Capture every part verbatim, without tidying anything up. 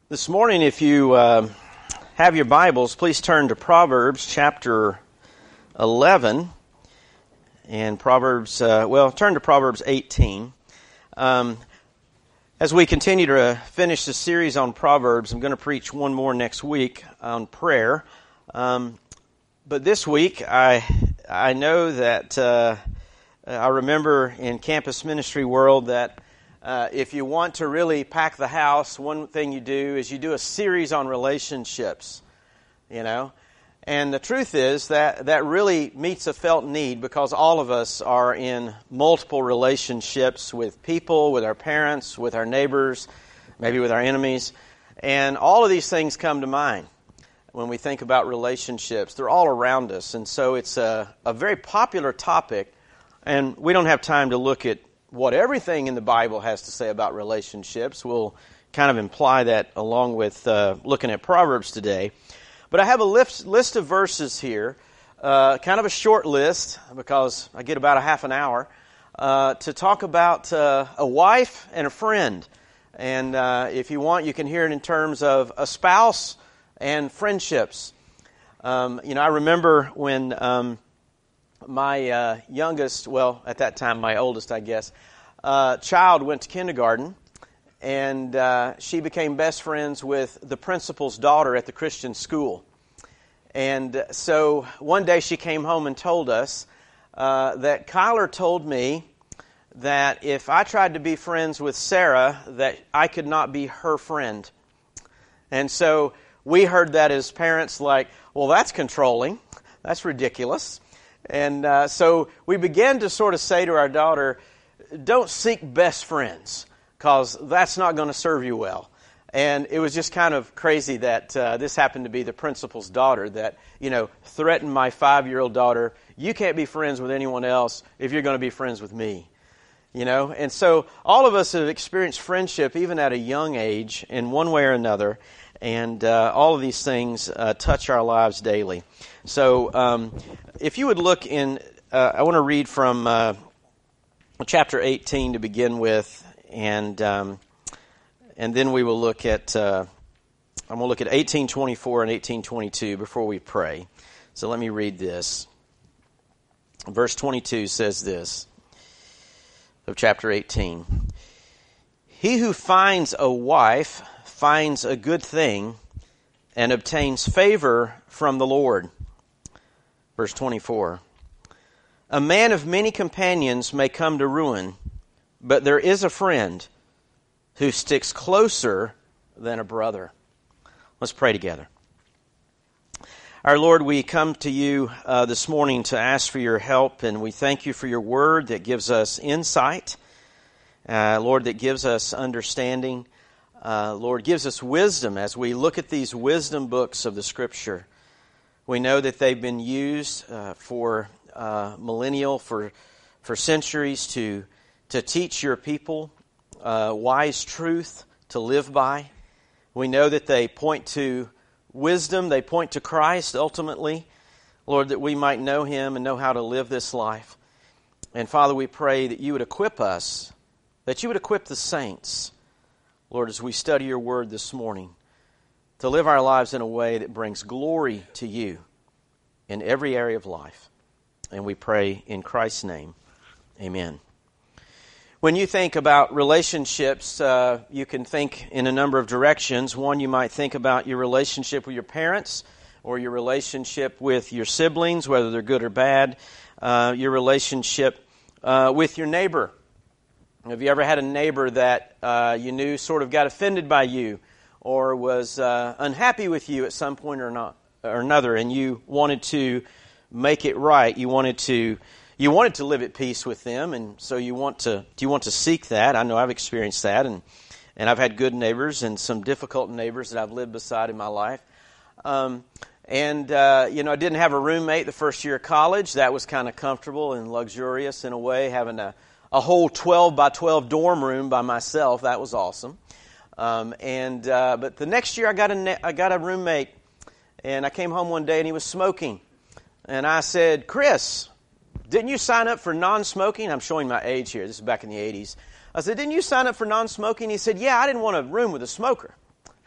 This morning, if you uh, have your Bibles, please turn to Proverbs chapter eleven. And Proverbs, uh, well, turn to Proverbs eighteen. Um, as we continue to uh, finish the series on Proverbs, I'm going to preach one more next week on prayer. Um, but this week, I I know that uh, I remember in campus ministry world that Uh, if you want to really pack the house, one thing you do is you do a series on relationships, you know. And the truth is that that really meets a felt need because all of us are in multiple relationships with people, with our parents, with our neighbors, maybe with our enemies. And all of these things come to mind when we think about relationships. They're all around us. And so it's a, a very popular topic. And we don't have time to look at what everything in the Bible has to say about relationships. We'll kind of imply that along with uh, looking at Proverbs today. But I have a list, list of verses here, uh, kind of a short list because I get about a half an hour, uh, to talk about uh, a wife and a friend. And uh, if you want, you can hear it in terms of a spouse and friendships. Um, you know, I remember when Um, My uh, youngest, well, at that time, my oldest, I guess, uh, child went to kindergarten, and uh, she became best friends with the principal's daughter at the Christian school. And so one day she came home and told us uh, that Kyler told me that if I tried to be friends with Sarah, that I could not be her friend. And so we heard that as parents like, well, that's controlling. That's ridiculous. And uh, so we began to sort of say to our daughter, don't seek best friends, because that's not going to serve you well. And it was just kind of crazy that uh, this happened to be the principal's daughter that, you know, threatened my five-year-old daughter, you can't be friends with anyone else if you're going to be friends with me. You know, and so all of us have experienced friendship even at a young age in one way or another. And uh, all of these things uh, touch our lives daily. So um, if you would look in, uh, I want to read from uh, chapter eighteen to begin with, and um, and then we will look at, uh, I'm going to look at eighteen twenty-four and eighteen twenty-two before we pray. So let me read this. Verse twenty-two says this, of chapter eighteen. He who finds a wife finds a good thing and obtains favor from the Lord. Verse twenty-four. A man of many companions may come to ruin, but there is a friend who sticks closer than a brother. Let's pray together. Our Lord, we come to you uh, this morning to ask for your help, and we thank you for your word that gives us insight, uh, Lord, that gives us understanding. Uh, Lord, gives us wisdom as we look at these wisdom books of the Scripture. We know that they've been used uh, for uh, millennial, for for centuries to to teach your people uh, wise truth to live by. We know that they point to wisdom, they point to Christ ultimately, Lord, that we might know Him and know how to live this life. And Father, we pray that you would equip us, that you would equip the saints, Lord, as we study your word this morning, to live our lives in a way that brings glory to you in every area of life. And we pray in Christ's name. Amen. When you think about relationships, uh, you can think in a number of directions. One, you might think about your relationship with your parents or your relationship with your siblings, whether they're good or bad, uh, your relationship uh, with your neighbor. Have you ever had a neighbor that uh, you knew sort of got offended by you or was uh, unhappy with you at some point or not or another, and you wanted to make it right? You wanted to you wanted to live at peace with them, and so you want to do you want to seek that? I know I've experienced that, and and I've had good neighbors and some difficult neighbors that I've lived beside in my life. Um, and uh, you know, I didn't have a roommate the first year of college. That was kind of comfortable and luxurious in a way, having a a whole twelve by twelve dorm room by myself. That was awesome. Um, and uh, but the next year I got a ne- I got a roommate, and I came home one day and he was smoking, and I said, "Chris, didn't you sign up for non-smoking?" I'm showing my age here. This is back in the eighties. I said, "Didn't you sign up for non-smoking?" He said, "Yeah, I didn't want a room with a smoker."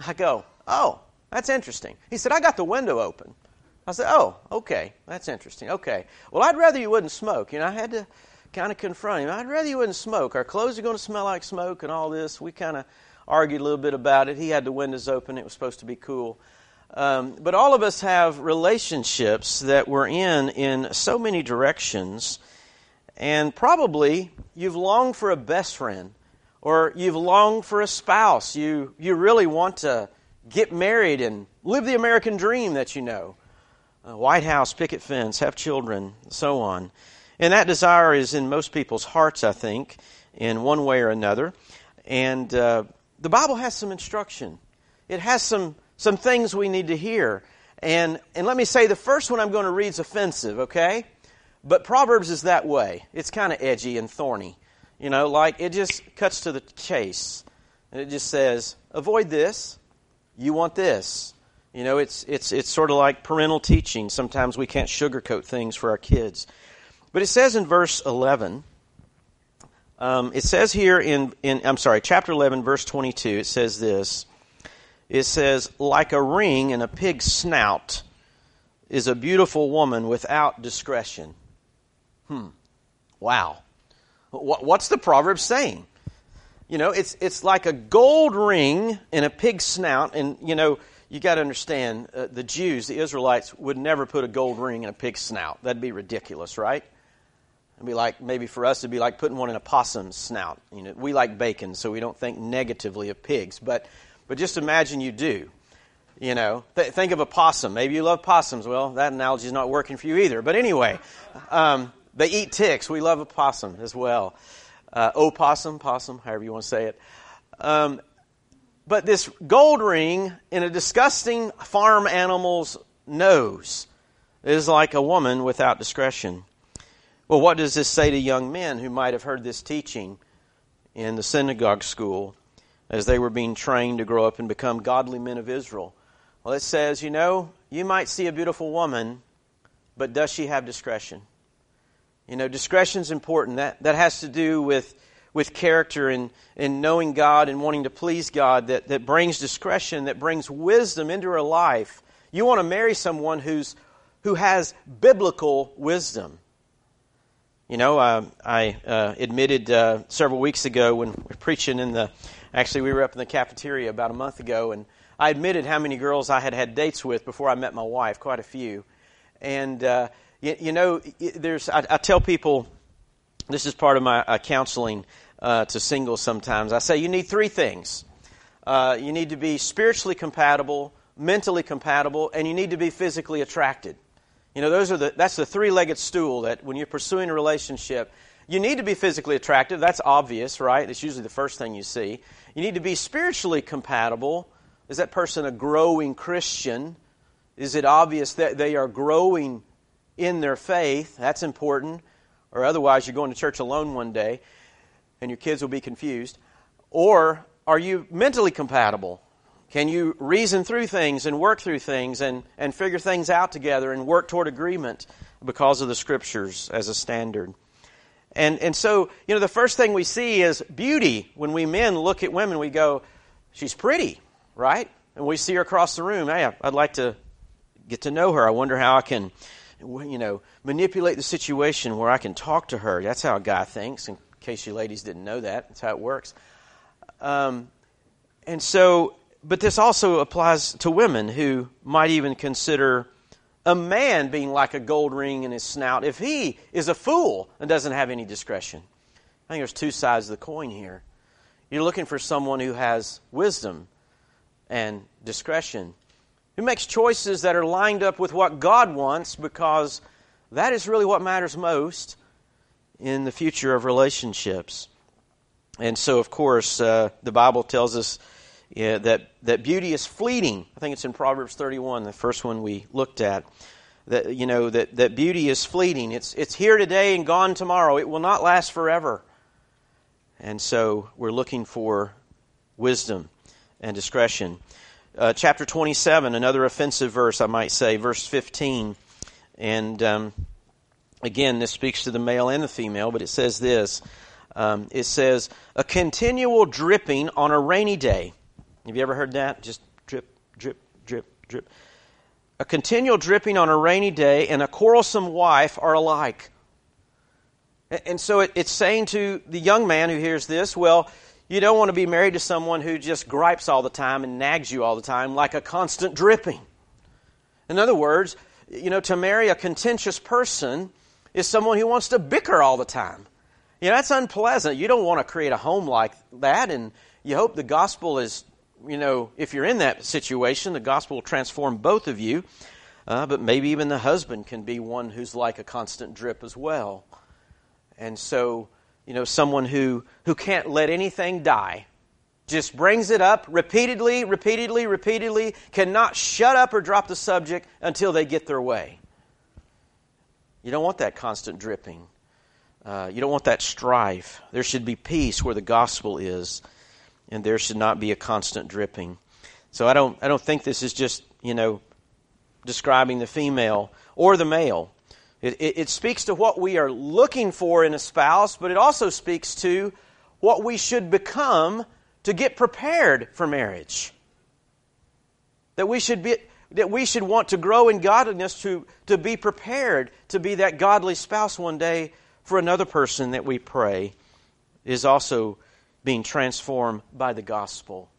I go, oh, that's interesting. He said, I got the window open. I said, oh, okay, that's interesting. Okay. Well, I'd rather you wouldn't smoke. You know, I had to kind of confront him. I'd rather you wouldn't smoke. Our clothes are going to smell like smoke and all this. We kind of argued a little bit about it. He had the windows open. It was supposed to be cool. Um, but all of us have relationships that we're in in so many directions. And probably you've longed for a best friend, or you've longed for a spouse. You you really want to get married and live the American dream that you know. Uh, White House, picket fence, have children, so on. And that desire is in most people's hearts, I think, in one way or another. And uh, the Bible has some instruction. It has some, some things we need to hear. And, and let me say, the first one I'm going to read is offensive, okay? But Proverbs is that way. It's kind of edgy and thorny. You know, like it just cuts to the chase. And it just says, avoid this. You want this. You know, it's it's it's sort of like parental teaching. Sometimes we can't sugarcoat things for our kids. But it says in verse eleven, um, it says here in, in, I'm sorry, chapter eleven, verse twenty-two, it says this. It says, like a ring in a pig's snout is a beautiful woman without discretion. Hmm. Wow. What's the proverb saying? You know, it's it's like a gold ring in a pig's snout. And, you know, you got to understand, uh, the Jews, the Israelites, would never put a gold ring in a pig's snout. That'd be ridiculous, right? It'd be like, maybe for us, it'd be like putting one in a possum's snout. You know, we like bacon, so we don't think negatively of pigs. But but just imagine you do. You know, th- think of a possum. Maybe you love possums. Well, that analogy's not working for you either. But anyway, um, they eat ticks. We love a possum as well. Uh, opossum, possum, however you want to say it. Um, but this gold ring in a disgusting farm animal's nose is like a woman without discretion. Well, what does this say to young men who might have heard this teaching in the synagogue school as they were being trained to grow up and become godly men of Israel? Well, it says, you know, you might see a beautiful woman, but does she have discretion? You know, discretion is important. That that has to do with with character and, and knowing God and wanting to please God. That, that brings discretion, that brings wisdom into her life. You want to marry someone who's who has biblical wisdom. You know, uh, I uh, admitted uh, several weeks ago when we were preaching in the, actually we were up in the cafeteria about a month ago, and I admitted how many girls I had had dates with before I met my wife, quite a few. And, uh, you, you know, there's I, I tell people, this is part of my uh, counseling uh, to singles sometimes. I say you need three things. Uh, you need to be spiritually compatible, mentally compatible, and you need to be physically attracted. You know, those are the that's the three-legged stool that when you're pursuing a relationship, you need to be physically attractive. That's obvious, right? It's usually the first thing you see. You need to be spiritually compatible. Is that person a growing Christian? Is it obvious that they are growing in their faith? That's important. Or otherwise you're going to church alone one day and your kids will be confused. Or are you mentally compatible? Can you reason through things and work through things and, and figure things out together and work toward agreement because of the Scriptures as a standard? And and so, you know, the first thing we see is beauty. When we men look at women, we go, she's pretty, right? And we see her across the room. Hey, I'd like to get to know her. I wonder how I can, you know, manipulate the situation where I can talk to her. That's how a guy thinks, in case you ladies didn't know that. That's how it works. Um, and so... But this also applies to women who might even consider a man being like a gold ring in his snout if he is a fool and doesn't have any discretion. I think there's two sides of the coin here. You're looking for someone who has wisdom and discretion, who makes choices that are lined up with what God wants, because that is really what matters most in the future of relationships. And so, of course, uh, the Bible tells us Yeah, that, that beauty is fleeting. I think it's in Proverbs thirty-one, the first one we looked at. That you know that, that beauty is fleeting. It's it's here today and gone tomorrow. It will not last forever. And so we're looking for wisdom and discretion. Uh, chapter twenty-seven, another offensive verse, I might say, verse fifteen. And um, again, this speaks to the male and the female, but it says this. Um, it says, a continual dripping on a rainy day. Have you ever heard that? Just drip, drip, drip. A continual dripping on a rainy day and a quarrelsome wife are alike. And so it, it's saying to the young man who hears this, well, you don't want to be married to someone who just gripes all the time and nags you all the time like a constant dripping. In other words, you know, to marry a contentious person is someone who wants to bicker all the time. You know, that's unpleasant. You don't want to create a home like that, and you hope the gospel is, you know, if you're in that situation, the gospel will transform both of you. Uh, but maybe even the husband can be one who's like a constant drip as well. And so, you know, someone who, who can't let anything die, just brings it up repeatedly, repeatedly, repeatedly, cannot shut up or drop the subject until they get their way. You don't want that constant dripping. Uh, you don't want that strife. There should be peace where the gospel is, and there should not be a constant dripping. So I don't, I don't think this is just, you know, describing the female or the male. It, it, it speaks to what we are looking for in a spouse, but it also speaks to what we should become to get prepared for marriage. That we should be, that we should want to grow in godliness to, to be prepared to be that godly spouse one day for another person that we pray is also being transformed by the gospel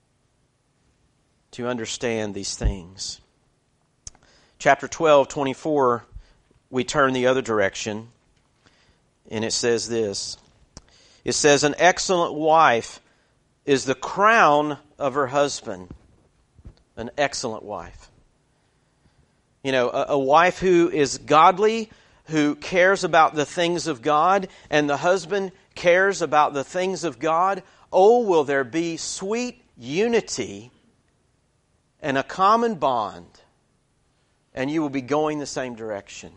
to understand these things. Chapter twelve, twenty-four, we turn the other direction, and it says this. It says, an excellent wife is the crown of her husband. An excellent wife. You know, a, a wife who is godly, who cares about the things of God, and the husband cares about the things of God. Oh, will there be sweet unity and a common bond, and you will be going the same direction.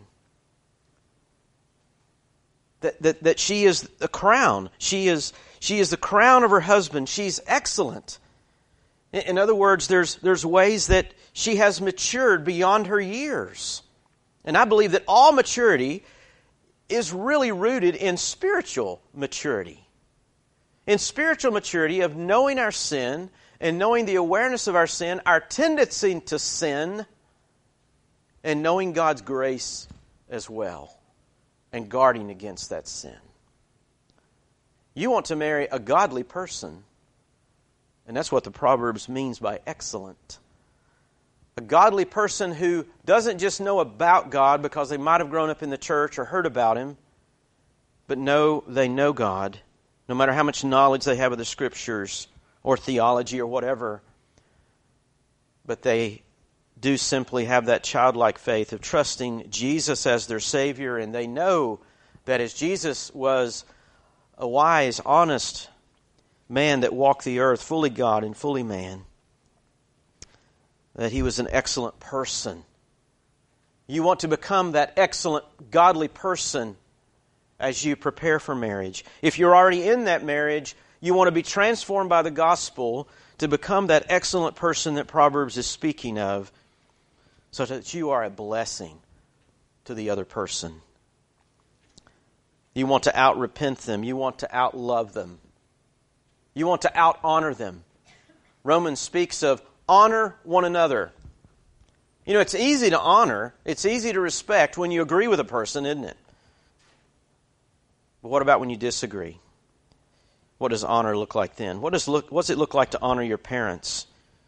That, that, that she is the crown. She is, she is the crown of her husband. She's excellent. In, in other words, there's, there's ways that she has matured beyond her years. And I believe that all maturity is really rooted in spiritual maturity. In spiritual maturity of knowing our sin and knowing the awareness of our sin, our tendency to sin, and knowing God's grace as well, and guarding against that sin. You want to marry a godly person, and that's what the Proverbs means by excellent. A godly person who doesn't just know about God because they might have grown up in the church or heard about Him, but know they know God, no matter how much knowledge they have of the Scriptures or theology or whatever. But they do simply have that childlike faith of trusting Jesus as their Savior, and they know that as Jesus was a wise, honest man that walked the earth, fully God and fully man, that He was an excellent person. You want to become that excellent, godly person as you prepare for marriage. If you're already in that marriage, you want to be transformed by the gospel to become that excellent person that Proverbs is speaking of, so that you are a blessing to the other person. You want to out-repent them. You want to out-love them. You want to out-honor them. Romans speaks of honor one another. You know, it's easy to honor, it's easy to respect when you agree with a person, isn't it? But what about when you disagree? What does honor look like then? What does look, what does it look like to honor your parents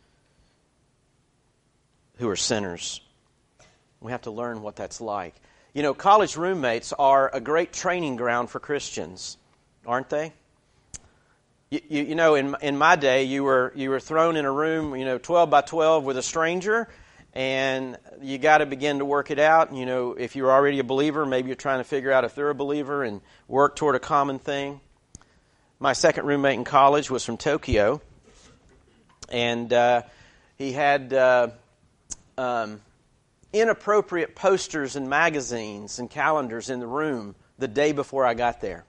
who are sinners? We have to learn what that's like. You know, college roommates are a great training ground for Christians, aren't they? You, you, you know, in in my day, you were you were thrown in a room, you know, twelve by twelve with a stranger, and you got to begin to work it out. You know, if you're already a believer, maybe you're trying to figure out if they're a believer and work toward a common thing. My second roommate in college was from Tokyo, and uh, he had uh, um, inappropriate posters and magazines and calendars in the room the day before I got there.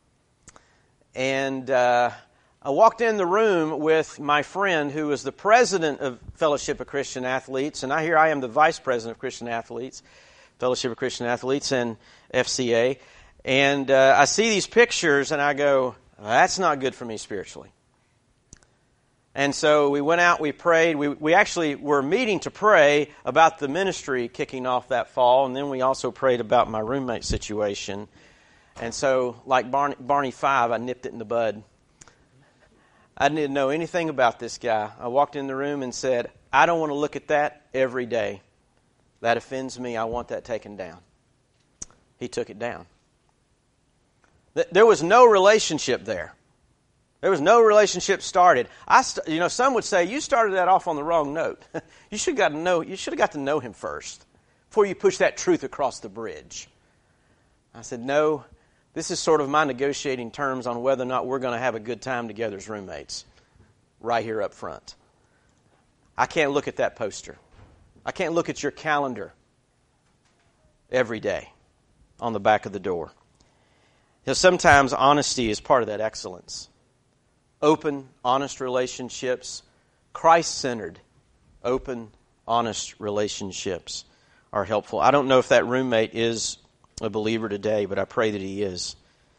And uh, I walked in the room with my friend who was the president of Fellowship of Christian Athletes, and I here I am the vice president of Christian Athletes, Fellowship of Christian Athletes, and F C A. And uh, I see these pictures, and I go, that's not good for me spiritually. And so we went out, we prayed. We, we actually were meeting to pray about the ministry kicking off that fall, and then we also prayed about my roommate situation. And so, like Barney, Barney Five, I nipped it in the bud. I didn't know anything about this guy. I walked in the room and said, I don't want to look at that every day. That offends me. I want that taken down. He took it down. There was no relationship there. There was no relationship started. I, st- you know, some would say you started that off on the wrong note. you should got to know. You should have got to know him first before you push that truth across the bridge. I said, no. This is sort of my negotiating terms on whether or not we're going to have a good time together as roommates, right here up front. I can't look at that poster. I can't look at your calendar every day on the back of the door. You know, sometimes honesty is part of that excellence. Open, honest relationships, Christ-centered, open, honest relationships are helpful. I don't know if that roommate is a believer today, but I pray that he is.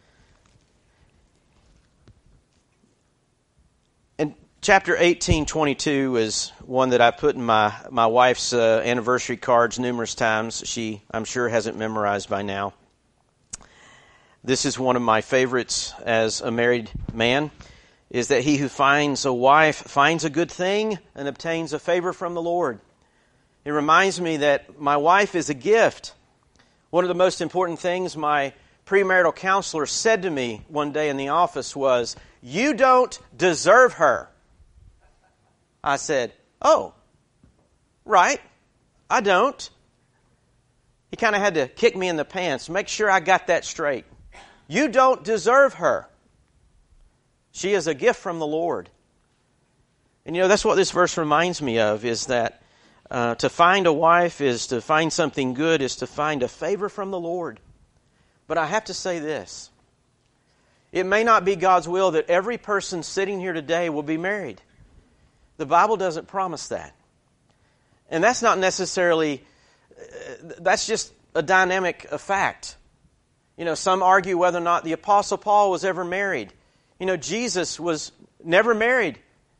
And chapter eighteen twenty-two is one that I put in my, my wife's uh, anniversary cards numerous times. She, I'm sure, hasn't memorized by now. This is one of my favorites as a married man, is that he who finds a wife finds a good thing and obtains a favor from the Lord. It reminds me that my wife is a gift. One of the most important things my premarital counselor said to me one day in the office was, you don't deserve her. I said, oh, right, I don't. He kind of had to kick me in the pants, make sure I got that straight. You don't deserve her. She is a gift from the Lord. And you know, that's what this verse reminds me of, is that uh, to find a wife is to find something good, is to find a favor from the Lord. But I have to say this. It may not be God's will that every person sitting here today will be married. The Bible doesn't promise that. And that's not necessarily, uh, that's just a dynamic of fact. You know, some argue whether or not the Apostle Paul was ever married. You know, Jesus was never married.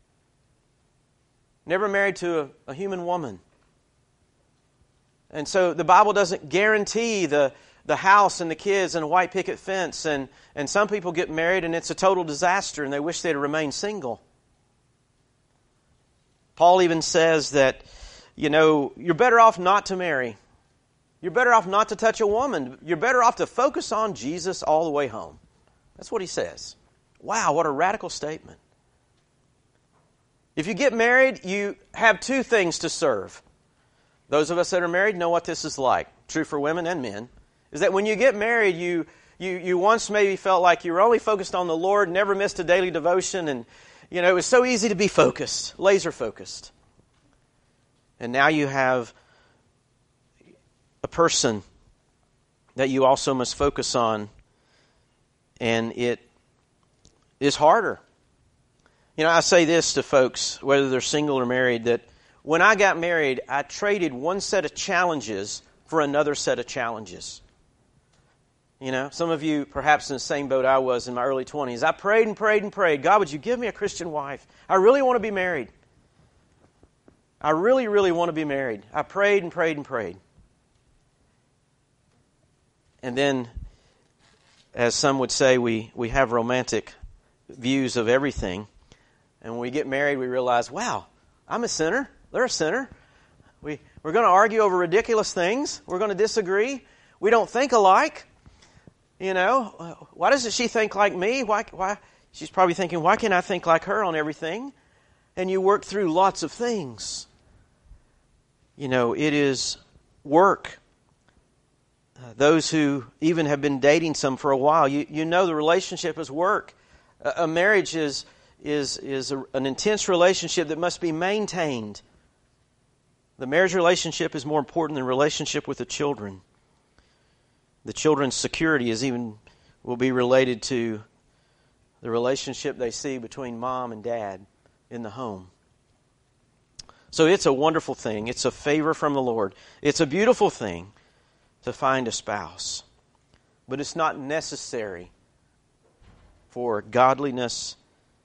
Never married to a, a human woman. And so the Bible doesn't guarantee the, the house and the kids and a white picket fence. And, and some people get married and it's a total disaster and they wish they'd remained single. Paul even says that, you know, you're better off not to marry. You're better off not to touch a woman. You're better off to focus on Jesus all the way home. That's what he says. Wow, what a radical statement. If you get married, you have two things to serve. Those of us that are married know what this is like. True for women and men. Is that when you get married, you you you once maybe felt like you were only focused on the Lord, never missed a daily devotion, and you know it was so easy to be focused, laser focused. And now you have a person that you also must focus on, and it is harder. You know, I say this to folks, whether they're single or married, that when I got married, I traded one set of challenges for another set of challenges. You know, some of you perhaps in the same boat I was in my early twenties. I prayed and prayed and prayed. God, would you give me a Christian wife? I really want to be married. I really, really want to be married. I prayed and prayed and prayed. And then, as some would say, we, we have romantic views of everything. And when we get married, we realize, wow, I'm a sinner. They're a sinner. We, we're going to argue over ridiculous things. We're going to disagree. We don't think alike. You know, why doesn't she think like me? Why? Why? She's probably thinking, why can't I think like her on everything? And you work through lots of things. You know, it is work. Uh, those who even have been dating some for a while, you, you know the relationship is work. A, a marriage is is is a, an intense relationship that must be maintained. The marriage relationship is more important than relationship with the children. The children's security is even will be related to the relationship they see between mom and dad in the home. So it's a wonderful thing. It's a favor from the Lord. It's a beautiful thing to find a spouse. But it's not necessary for godliness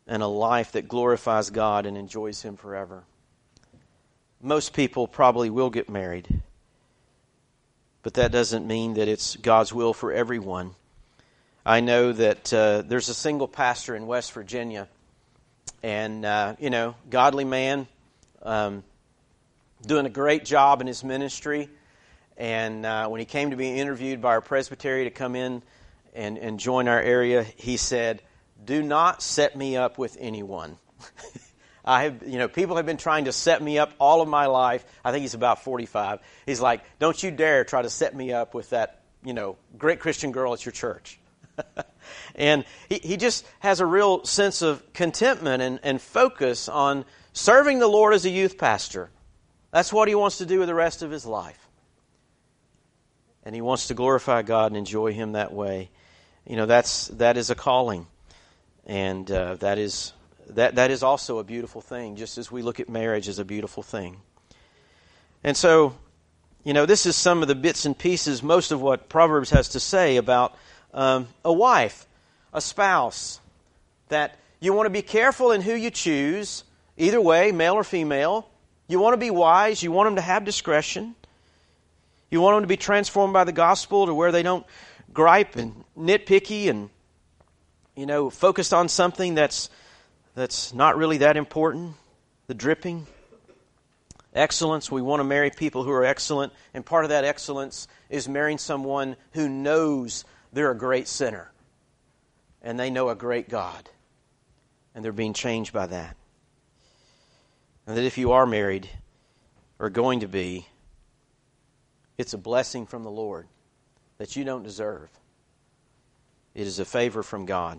and a life that glorifies God and enjoys Him forever. Most people probably will get married, but that doesn't mean that it's God's will for everyone. I know that uh, there's a single pastor in West Virginia, and, uh, you know, godly man, um, doing a great job in his ministry. And uh, when he came to be interviewed by our presbytery to come in and, and join our area, he said, "Do not set me up with anyone." I have, you know, people have been trying to set me up all of my life. I think he's about forty-five. He's like, "Don't you dare try to set me up with that, you know, great Christian girl at your church." And he, he just has a real sense of contentment and, and focus on serving the Lord as a youth pastor. That's what he wants to do with the rest of his life. And he wants to glorify God and enjoy Him that way. You know, that's that is a calling. And uh, that is that that is also a beautiful thing, just as we look at marriage as a beautiful thing. And so, you know, this is some of the bits and pieces, most of what Proverbs has to say about um, a wife, a spouse, that you want to be careful in who you choose, either way, male or female. You want to be wise. You want them to have discretion. You want them to be transformed by the gospel to where they don't gripe and nitpicky and, you know, focused on something that's that's not really that important. The dripping. Excellence. We want to marry people who are excellent. And part of that excellence is marrying someone who knows they're a great sinner. And they know a great God. And they're being changed by that. And that if you are married or going to be, it's a blessing from the Lord that you don't deserve. It is a favor from God.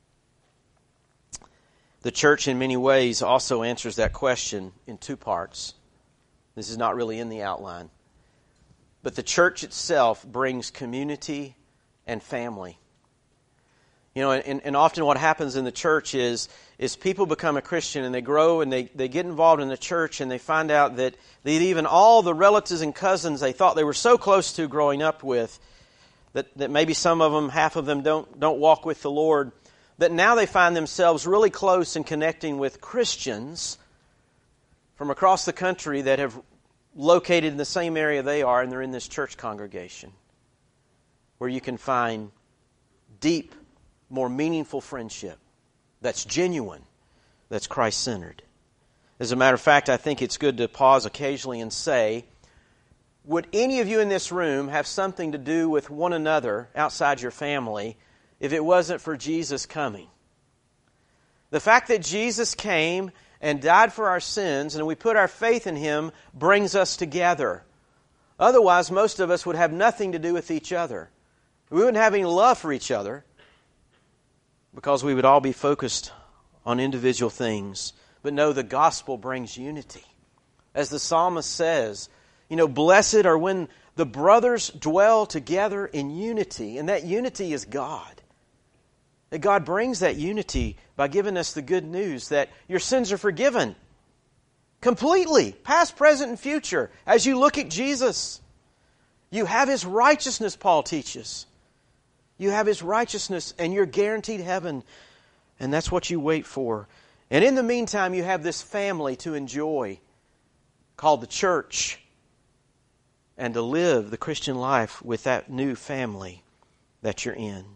The church in many ways also answers that question in two parts. This is not really in the outline. But the church itself brings community and family. You know, and, and often what happens in the church is, is people become a Christian and they grow and they, they get involved in the church and they find out that, that even all the relatives and cousins they thought they were so close to growing up with, that, that maybe some of them, half of them don't, don't walk with the Lord, that now they find themselves really close and connecting with Christians from across the country that have located in the same area they are, and they're in this church congregation where you can find deep, more meaningful friendship that's genuine, that's Christ-centered. As a matter of fact, I think it's good to pause occasionally and say, would any of you in this room have something to do with one another outside your family if it wasn't for Jesus coming? The fact that Jesus came and died for our sins and we put our faith in Him brings us together. Otherwise, most of us would have nothing to do with each other. We wouldn't have any love for each other, because we would all be focused on individual things. But no, the gospel brings unity. As the psalmist says, you know, blessed are when the brothers dwell together in unity. And that unity is God. That God brings that unity by giving us the good news that your sins are forgiven. Completely. Past, present, and future. As you look at Jesus, you have His righteousness, Paul teaches. You have His righteousness and you're guaranteed heaven. And that's what you wait for. And in the meantime, you have this family to enjoy called the church. And to live the Christian life with that new family that you're in.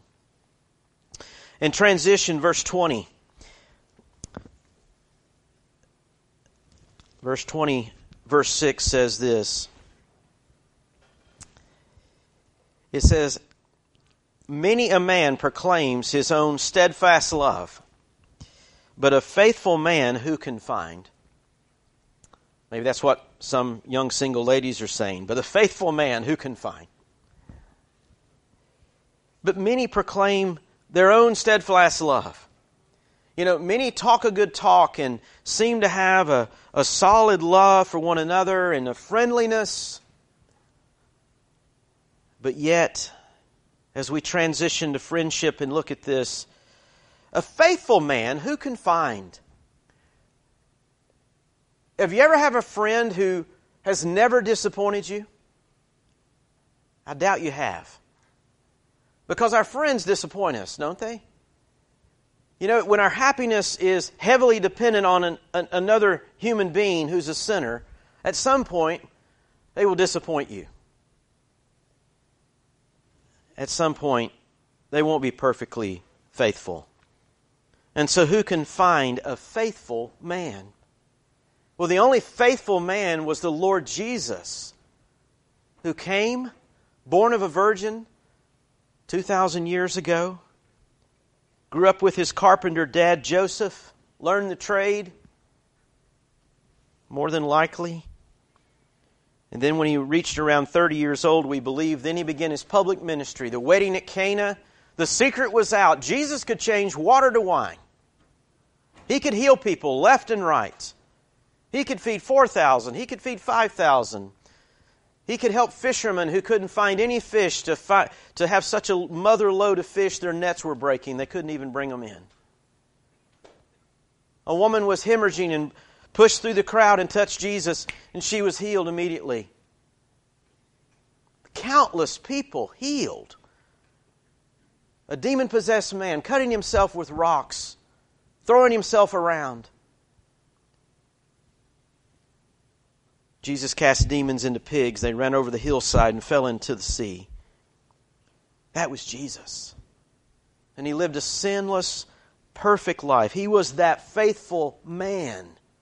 In transition, verse twenty. Verse twenty, verse six says this. It says, many a man proclaims his own steadfast love, but a faithful man who can find? Maybe that's what some young single ladies are saying. But a faithful man who can find? But many proclaim their own steadfast love. You know, many talk a good talk and seem to have a, a solid love for one another and a friendliness. But yet, as we transition to friendship and look at this, a faithful man who can find? Have you ever had a friend who has never disappointed you? I doubt you have. Because our friends disappoint us, don't they? You know, when our happiness is heavily dependent on an, an, another human being who's a sinner, at some point, they will disappoint you. At some point, they won't be perfectly faithful. And so who can find a faithful man? Well, the only faithful man was the Lord Jesus, who came, born of a virgin, two thousand years ago, grew up with his carpenter dad, Joseph, learned the trade, more than likely. And then when he reached around thirty years old, we believe, then he began his public ministry. The wedding at Cana, the secret was out. Jesus could change water to wine. He could heal people left and right. He could feed four thousand. He could feed five thousand. He could help fishermen who couldn't find any fish to fi- to have such a mother load of fish their nets were breaking. They couldn't even bring them in. A woman was hemorrhaging and pushed through the crowd and touched Jesus, and she was healed immediately. Countless people healed. A demon-possessed man cutting himself with rocks, throwing himself around. Jesus cast demons into pigs. They ran over the hillside and fell into the sea. That was Jesus. And he lived a sinless, perfect life. He was that faithful man.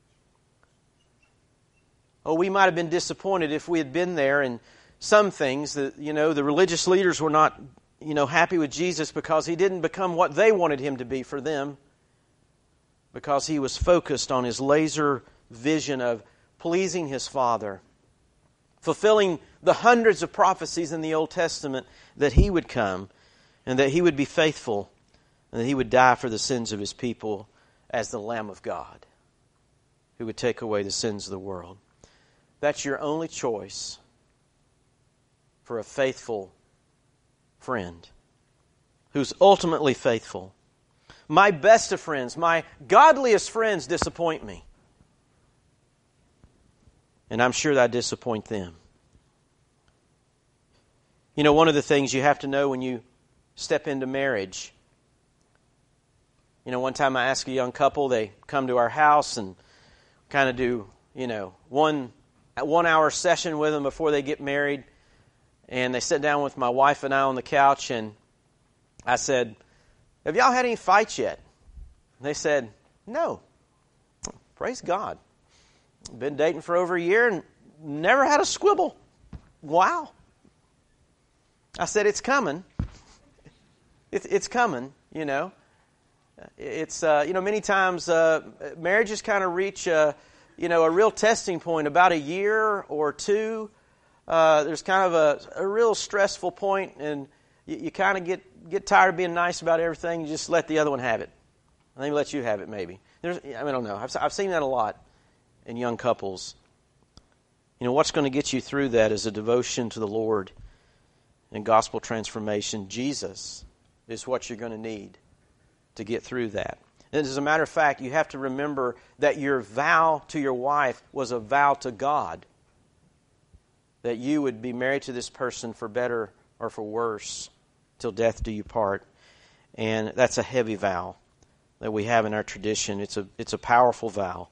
Oh, we might have been disappointed if we had been there in some things. That, you know, the religious leaders were not, you know, happy with Jesus because he didn't become what they wanted him to be for them. Because he was focused on his laser vision of pleasing his Father, fulfilling the hundreds of prophecies in the Old Testament that he would come and that he would be faithful and that he would die for the sins of his people as the Lamb of God who would take away the sins of the world. That's your only choice for a faithful friend who's ultimately faithful. My best of friends, my godliest friends disappoint me. And I'm sure that I disappoint them. You know, one of the things you have to know when you step into marriage. You know, one time I asked a young couple, they come to our house and kind of do, you know, one one hour session with them before they get married. And they sit down with my wife and I on the couch, and I said, have y'all had any fights yet? And they said, no. Praise God. Been dating for over a year and never had a squabble. Wow. I said, it's coming. It's, it's coming, you know. It's, uh, you know, many times uh, marriages kind of reach, uh, you know, a real testing point about a year or two. Uh, there's kind of a, a real stressful point, and you, you kind of get, get tired of being nice about everything. You just let the other one have it. Let me let you have it, maybe. There's, I, mean, I don't know. I've, I've seen that a lot in young couples. You know, what's going to get you through that is a devotion to the Lord and gospel transformation. Jesus is what you're going to need to get through that. And as a matter of fact, you have to remember that your vow to your wife was a vow to God. That you would be married to this person for better or for worse, till death do you part. And that's a heavy vow that we have in our tradition. It's a it's a powerful vow.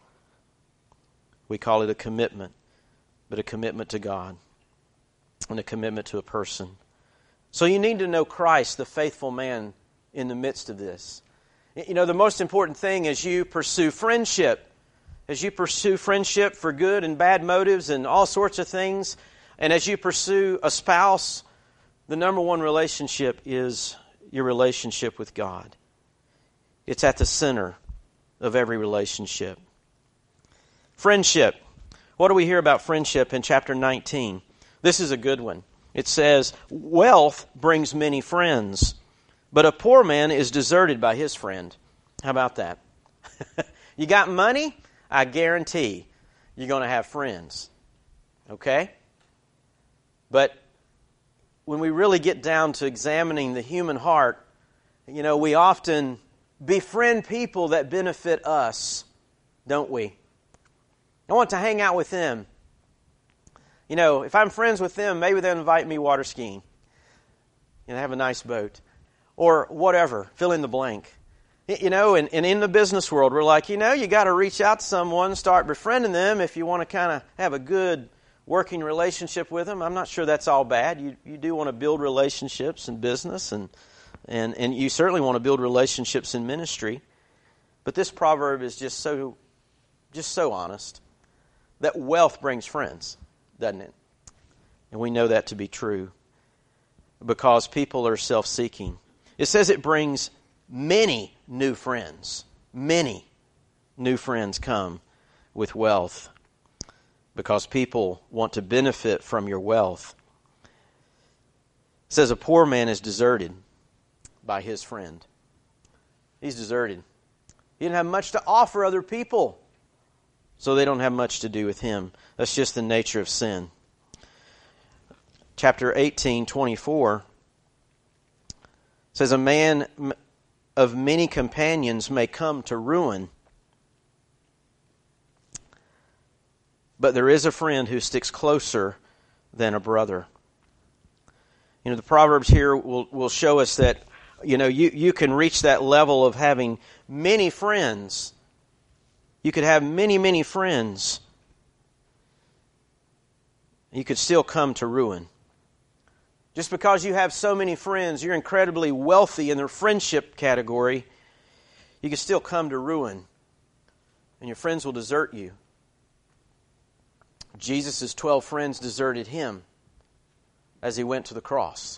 We call it a commitment, but a commitment to God and a commitment to a person. So you need to know Christ, the faithful man, in the midst of this. You know, the most important thing as you pursue friendship, as you pursue friendship for good and bad motives and all sorts of things, and as you pursue a spouse, the number one relationship is your relationship with God. It's at the center of every relationship. Friendship. What do we hear about friendship in chapter nineteen? This is a good one. It says, wealth brings many friends, but a poor man is deserted by his friend. How about that? You got money? I guarantee you're going to have friends. Okay? But when we really get down to examining the human heart, you know, we often befriend people that benefit us, don't we? I want to hang out with them. You know, if I'm friends with them, maybe they'll invite me water skiing. You know, have a nice boat. Or whatever, fill in the blank. You know, and, and in the business world, we're like, you know, you got to reach out to someone, start befriending them if you want to kind of have a good working relationship with them. I'm not sure that's all bad. You you do want to build relationships in business, and and and you certainly want to build relationships in ministry. But this proverb is just so just so honest that wealth brings friends, doesn't it? And we know that to be true because people are self-seeking. It says it brings many new friends. Many new friends come with wealth because people want to benefit from your wealth. It says a poor man is deserted by his friend. He's deserted. He didn't have much to offer other people, so they don't have much to do with him. That's just the nature of sin. Chapter eighteen, twenty-four says, a man of many companions may come to ruin, but there is a friend who sticks closer than a brother. You know, the Proverbs here will, will show us that, you know, you, you can reach that level of having many friends. You could have many, many friends. You could still come to ruin. Just because you have so many friends, you're incredibly wealthy in the friendship category, you can still come to ruin. And your friends will desert you. Jesus' twelve friends deserted him as he went to the cross.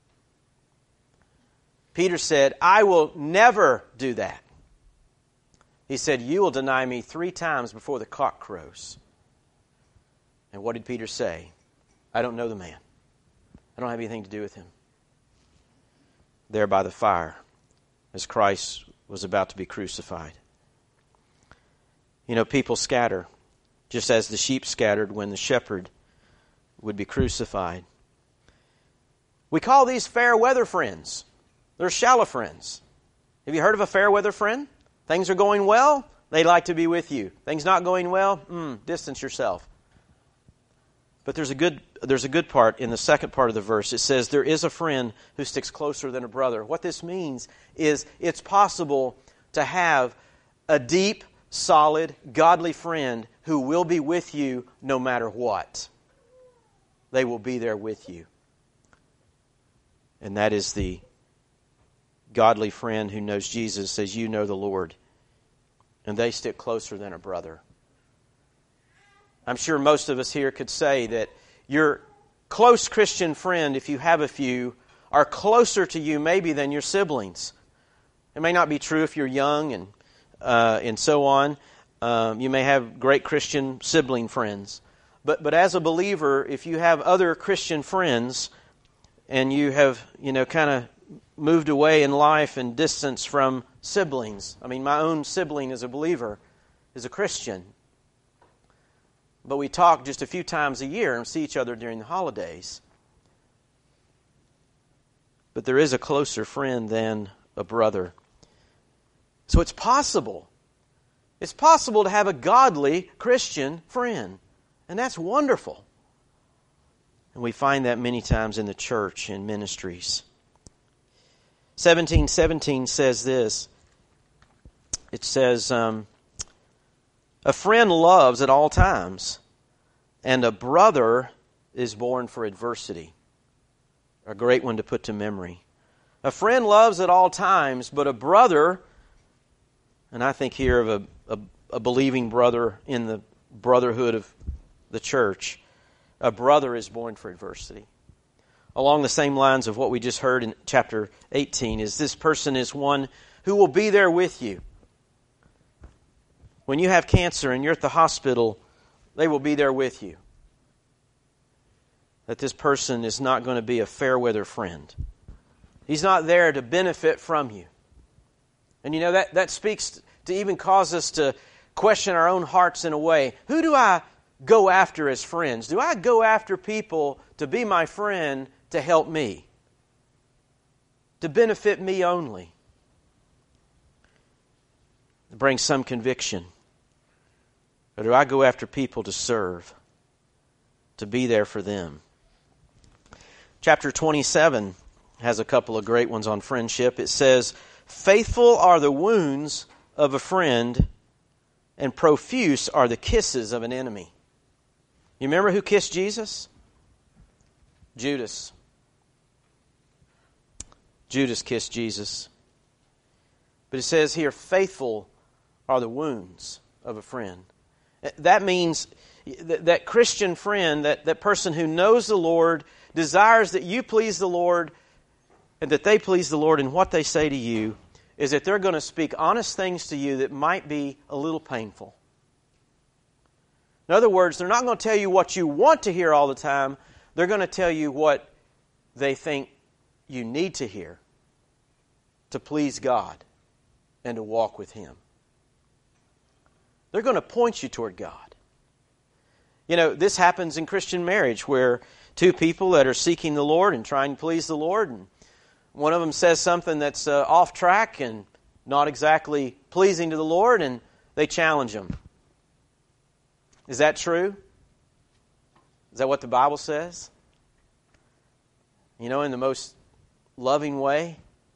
Peter said, I will never do that. He said, you will deny me three times before the cock crows. And what did Peter say? I don't know the man. I don't have anything to do with him. There by the fire, as Christ was about to be crucified. You know, people scatter, just as the sheep scattered when the shepherd would be crucified. We call these fair weather friends. They're shallow friends. Have you heard of a fair weather friend? Things are going well, they like to be with you. Things not going well, mm, distance yourself. But there's a good there's a good part in the second part of the verse. It says, there is a friend who sticks closer than a brother. What this means is it's possible to have a deep, solid, godly friend who will be with you no matter what. They will be there with you. And that is the godly friend who knows Jesus as you know the Lord. And they stick closer than a brother. I'm sure most of us here could say that your close Christian friend, if you have a few, are closer to you maybe than your siblings. It may not be true if you're young and uh, and so on. Um, you may have great Christian sibling friends. But but as a believer, if you have other Christian friends and you have, you know, kind of moved away in life and distance from siblings. I mean, my own sibling as a believer is a Christian. But we talk just a few times a year and see each other during the holidays. But there is a closer friend than a brother. So it's possible. It's possible to have a godly Christian friend. And that's wonderful. And we find that many times in the church and ministries. seventeen seventeen says this. It says, um, a friend loves at all times, and a brother is born for adversity. A great one to put to memory. A friend loves at all times, but a brother, and I think here of a, a, a believing brother in the brotherhood of the church, a brother is born for adversity. Along the same lines of what we just heard in chapter eighteen, is this person is one who will be there with you. When you have cancer and you're at the hospital, they will be there with you. That this person is not going to be a fair weather friend. He's not there to benefit from you. And you know, that, that speaks to even cause us to question our own hearts in a way. Who do I go after as friends? Do I go after people to be my friend to help me? To benefit me only? To bring some conviction? Or do I go after people to serve? To be there for them? Chapter twenty-seven has a couple of great ones on friendship. It says, Faithful are the wounds of a friend, and profuse are the kisses of an enemy. You remember who kissed Jesus? Judas. Judas kissed Jesus. But it says here, faithful are the wounds of a friend. That means that, that Christian friend, that, that person who knows the Lord, desires that you please the Lord, and that they please the Lord in what they say to you, is that they're going to speak honest things to you that might be a little painful. In other words, they're not going to tell you what you want to hear all the time. They're going to tell you what they think you need to hear to please God and to walk with Him. They're going to point you toward God. You know, this happens in Christian marriage where two people that are seeking the Lord and trying to please the Lord, and one of them says something that's uh, off track and not exactly pleasing to the Lord, and they challenge them. Is that true? Is that what the Bible says? You know, in the most loving way?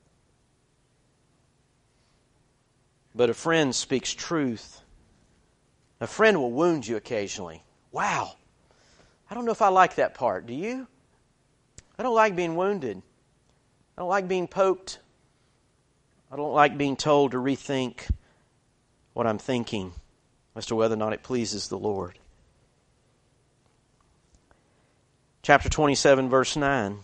But a friend speaks truth. A friend will wound you occasionally. Wow, I don't know if I like that part. Do you? I don't like being wounded. I don't like being poked. I don't like being told to rethink what I'm thinking as to whether or not it pleases the Lord. Chapter twenty-seven, verse nine.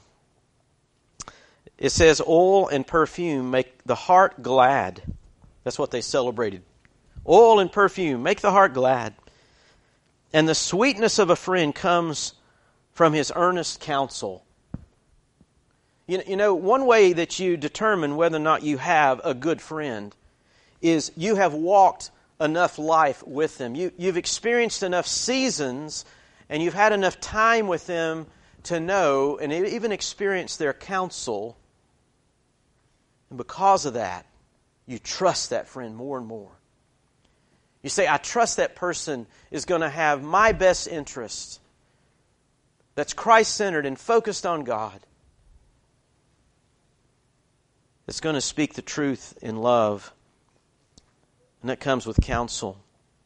It says, oil and perfume make the heart glad. That's what they celebrated. Oil and perfume make the heart glad. And the sweetness of a friend comes from his earnest counsel. You, you know, one way that you determine whether or not you have a good friend is you have walked enough life with them. You, you've experienced enough seasons and you've had enough time with them to know and even experience their counsel. And because of that, you trust that friend more and more. You say, I trust that person is going to have my best interest. That's Christ-centered and focused on God. That's going to speak the truth in love. And that comes with counsel.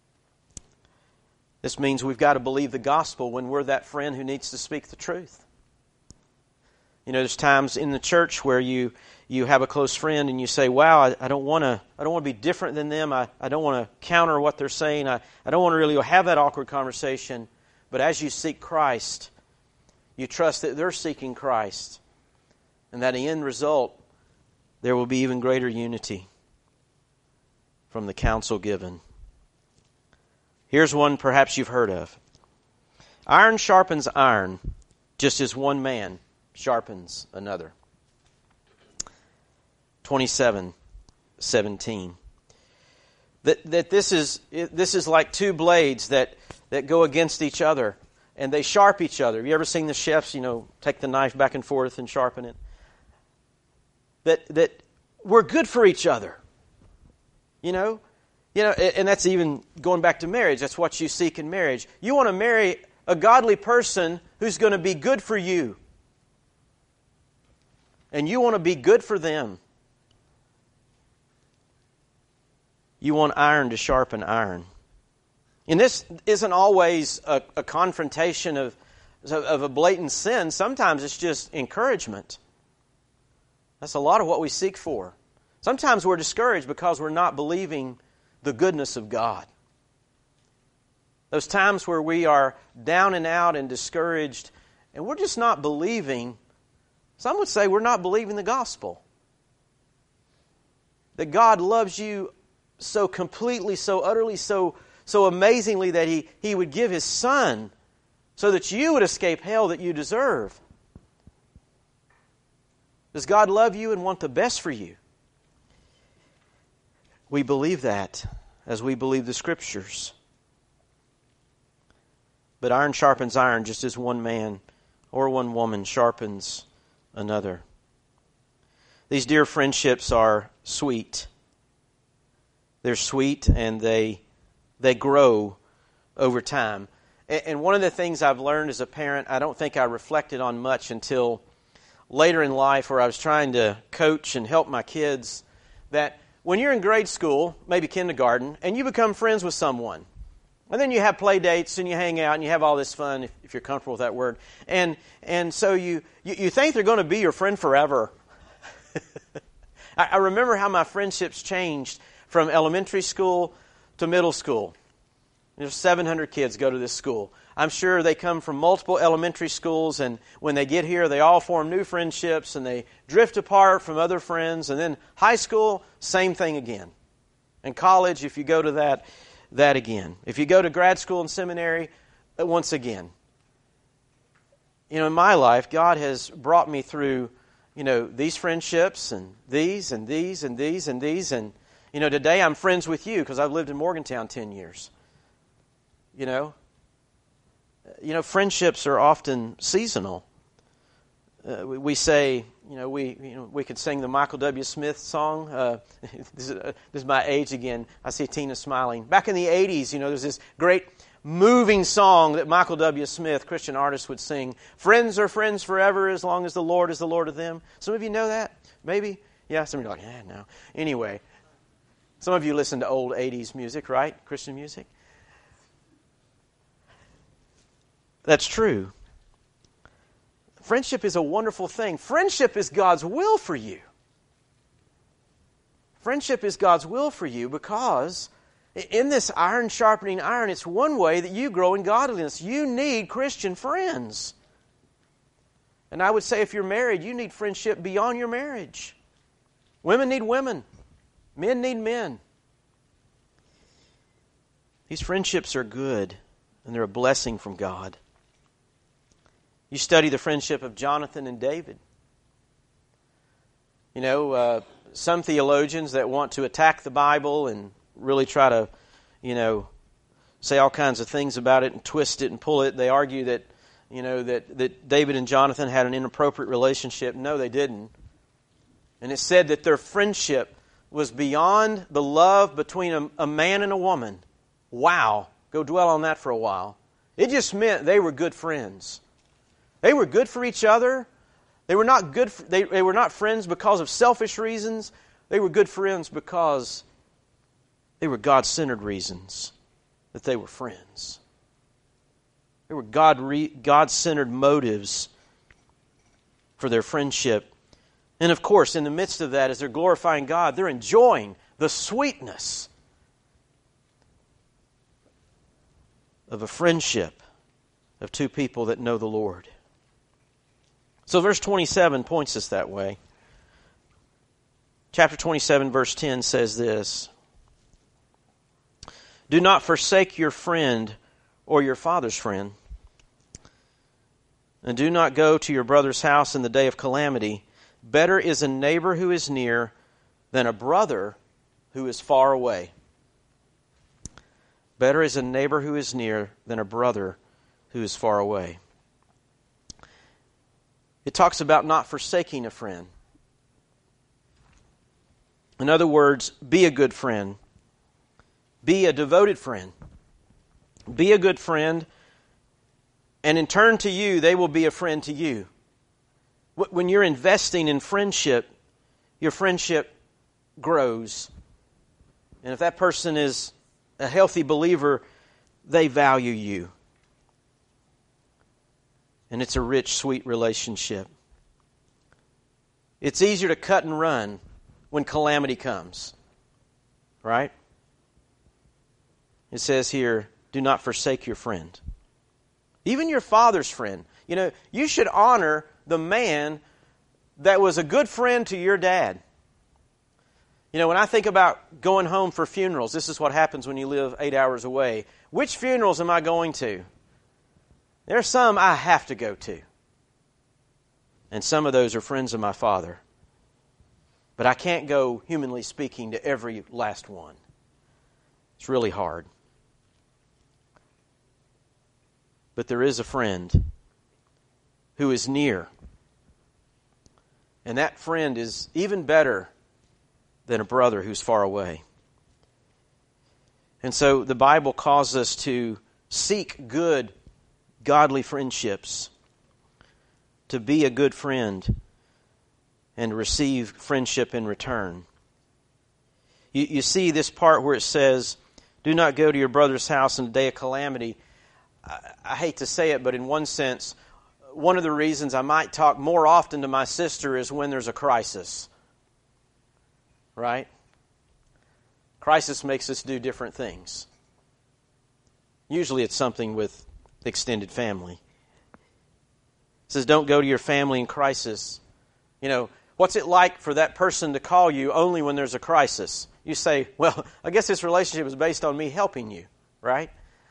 This means we've got to believe the gospel when we're that friend who needs to speak the truth. You know, there's times in the church where you you have a close friend and you say, wow, I, I don't want to I don't want to be different than them. I, I don't want to counter what they're saying. I, I don't want to really have that awkward conversation. But as you seek Christ, you trust that they're seeking Christ. And that in the end result, there will be even greater unity from the counsel given. Here's one perhaps you've heard of. Iron sharpens iron, just as one man sharpens another. twenty-seven seventeen. That that this is this is like two blades that, that go against each other and they sharp each other. Have you ever seen the chefs, you know, take the knife back and forth and sharpen it? That that we're good for each other. You know? You know, and that's even going back to marriage. That's what you seek in marriage. You want to marry a godly person who's going to be good for you. And you want to be good for them. You want iron to sharpen iron. And this isn't always a, a confrontation of, of a blatant sin. Sometimes it's just encouragement. That's a lot of what we seek for. Sometimes we're discouraged because we're not believing the goodness of God. Those times where we are down and out and discouraged, and we're just not believing. Some would say we're not believing the gospel. That God loves you so completely, so utterly, so, so amazingly that He, He would give His Son so that you would escape hell that you deserve. Does God love you and want the best for you? We believe that as we believe the Scriptures. But iron sharpens iron just as one man or one woman sharpens another. These dear friendships are sweet. They're sweet and they they grow over time. And one of the things I've learned as a parent, I don't think I reflected on much until later in life where I was trying to coach and help my kids, that when you're in grade school, maybe kindergarten, and you become friends with someone, and then you have play dates and you hang out and you have all this fun, if, if you're comfortable with that word, and and so you, you, you think they're going to be your friend forever. I, I remember how my friendships changed from elementary school to middle school. There's seven hundred kids go to this school. I'm sure they come from multiple elementary schools, and when they get here, they all form new friendships, and they drift apart from other friends. And then high school, same thing again. And college, if you go to that, that again. If you go to grad school and seminary, once again. You know, in my life, God has brought me through, you know, these friendships, and these, and these, and these, and these. And, you know, today I'm friends with you because I've lived in Morgantown ten years. You know, you know, friendships are often seasonal. Uh, we, we say, you know, we you know we could sing the Michael W. Smith song. Uh, this, is, uh, this is my age again. I see Tina smiling. Back in the eighties, you know, there's this great moving song that Michael W. Smith, Christian artist, would sing. Friends are friends forever as long as the Lord is the Lord of them. Some of you know that? Maybe? Yeah, some of you are like, eh, no. Anyway, some of you listen to old eighties music, right? Christian music. That's true. Friendship is a wonderful thing. Friendship is God's will for you. Friendship is God's will for you because in this iron sharpening iron, it's one way that you grow in godliness. You need Christian friends. And I would say if you're married, you need friendship beyond your marriage. Women need women. Men need men. These friendships are good, and they're a blessing from God. You study the friendship of Jonathan and David. You know, uh, some theologians that want to attack the Bible and really try to, you know, say all kinds of things about it and twist it and pull it, they argue that, you know, that, that David and Jonathan had an inappropriate relationship. No, they didn't. And it said that their friendship was beyond the love between a, a man and a woman. Wow. Go dwell on that for a while. It just meant they were good friends. They were good for each other. They were not good. For, they, they were not friends because of selfish reasons. They were good friends because they were God-centered reasons that they were friends. They were God re, God-centered motives for their friendship. And of course, in the midst of that, as they're glorifying God, they're enjoying the sweetness of a friendship of two people that know the Lord. So verse twenty-seven points us that way. Chapter twenty-seven, verse ten says this: "Do not forsake your friend or your father's friend, and do not go to your brother's house in the day of calamity. Better is a neighbor who is near than a brother who is far away." Better is a neighbor who is near than a brother who is far away. It talks about not forsaking a friend. In other words, be a good friend. Be a devoted friend. Be a good friend, and in turn to you, they will be a friend to you. When you're investing in friendship, your friendship grows. And if that person is a healthy believer, they value you. And it's a rich, sweet relationship. It's easier to cut and run when calamity comes. Right? It says here, do not forsake your friend. Even your father's friend. You know, you should honor the man that was a good friend to your dad. You know, when I think about going home for funerals, this is what happens when you live eight hours away. Which funerals am I going to? There are some I have to go to. And some of those are friends of my father. But I can't go, humanly speaking, to every last one. It's really hard. But there is a friend who is near. And that friend is even better than a brother who's far away. And so the Bible calls us to seek good, godly friendships, to be a good friend, and receive friendship in return. You, you see this part where it says, do not go to your brother's house in the day of calamity. I, I hate to say it, but in one sense, one of the reasons I might talk more often to my sister is when there's a crisis. Right? Crisis makes us do different things. Usually it's something with extended family. It says, don't go to your family in crisis. You know, what's it like for that person to call you only when there's a crisis? You say, well, I guess this relationship is based on me helping you, right?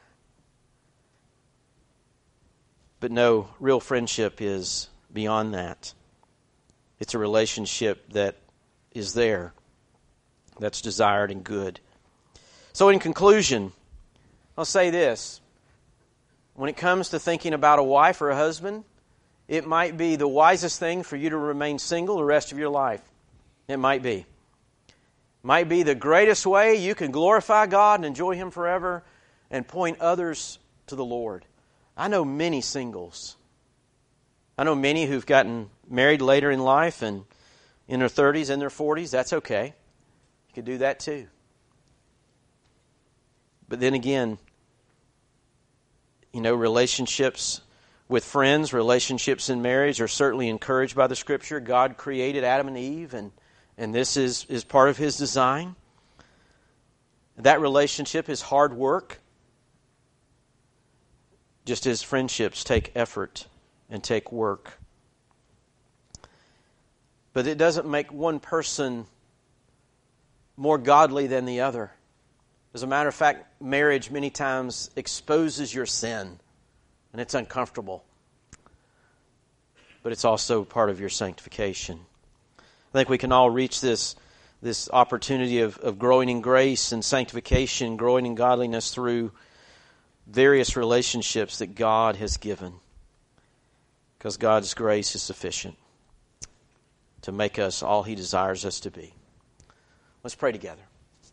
But no, real friendship is beyond that. It's a relationship that is there, that's desired and good. So in conclusion, I'll say this. When it comes to thinking about a wife or a husband, it might be the wisest thing for you to remain single the rest of your life. It might be. Might be the greatest way you can glorify God and enjoy Him forever and point others to the Lord. I know many singles. I know many who've gotten married later in life and in their thirties and their forties. That's okay. You can do that too. But then again, you know, relationships with friends, relationships in marriage are certainly encouraged by the Scripture. God created Adam and Eve, and, and this is, is part of His design. That relationship is hard work, just as friendships take effort and take work. But it doesn't make one person more godly than the other. As a matter of fact, marriage many times exposes your sin, and it's uncomfortable. But it's also part of your sanctification. I think we can all reach this, this opportunity of, of growing in grace and sanctification, growing in godliness through various relationships that God has given. Because God's grace is sufficient to make us all He desires us to be. Let's pray together.